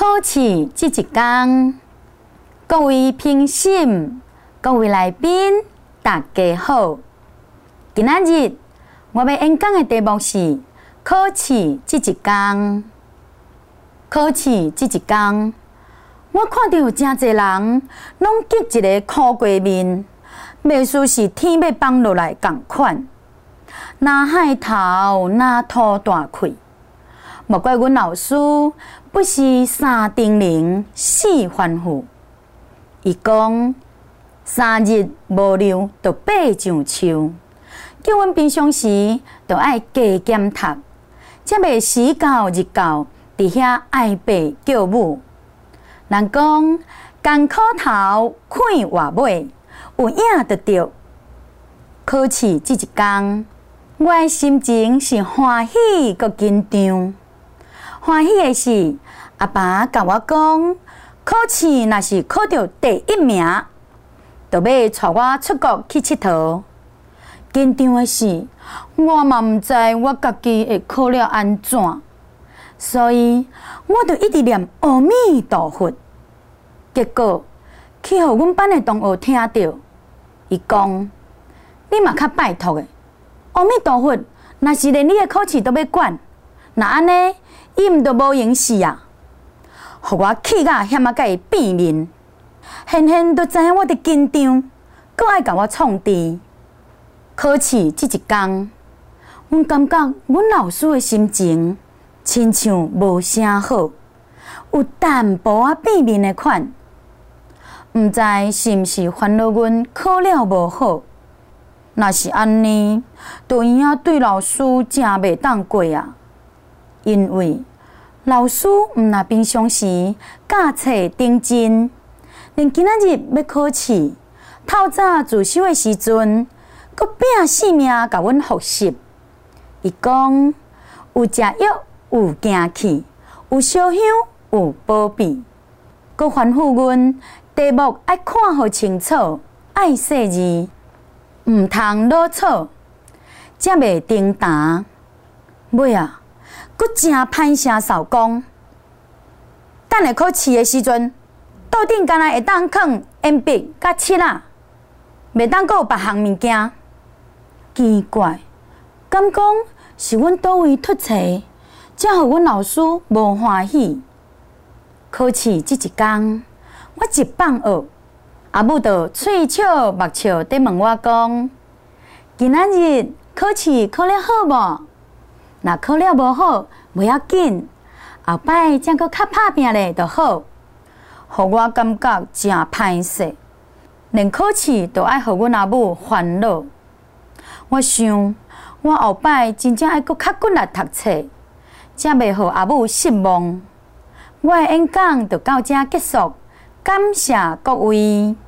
考试这一天，各位评审、各位来宾，大家好。今仔日我要演讲的题目是考试这一天。考试这一天，我看到真侪人拢积一个苦过面，袂输是天要放落来同款。哪海头哪土大开，莫怪阮老师不是三叮咛四吩咐。伊讲3日无量就8上树，叫阮平常时就爱加减读，才袂时到日到伫遐爱爸叫母。人讲艰苦头看话尾，有影就对。考试这一天，我的心情是欢喜搁紧张。欢喜的是，阿爸甲我讲，考试若是考到第1名，就要带我出国去佚佗。紧张的是，我嘛毋知我家己会考了安怎，所以我就一直念阿弥陀佛。结果去互阮班的同学听到，伊讲：“你嘛较拜托的，阿弥陀佛，若是连你的考试都要管，那安尼伊毋就无闲事啊！”互我气甲险甲伊变面，显显都知影我伫紧张，搁爱甲我创治。考试这一天，阮感觉阮老师的心情亲像无啥好，有淡薄仔变面的款。毋知是毋是烦恼阮考了无好？若是安尼，就影仔对老师真袂当过啊！因为老师毋若平常时教册认真，连今仔日要考试，透早自修的时阵，阁拼性命甲阮复习。伊讲有食药有行气，有烧香有保庇，阁吩咐阮题目爱看好清楚，爱细字，毋通落错，才袂顶答。尾啊，阁真歹声扫讲，等下考试的时阵，桌顶敢若会当放鉛笔甲漆仔，袂当阁有别项物件。奇怪，敢讲是阮倒位突册，才互阮老师无欢喜。考试这一天，我一放学，阿母就喙笑目笑地问我讲：“今仔日考试考了好无？若考了无好，袂要紧，后摆才阁较拍拼咧就好。”互我感觉真歹势，连考试都爱互阮阿母烦恼。我想，我后摆真正爱阁较努力读册，才袂互阿母失望。我的演讲就到这结束，感谢各位。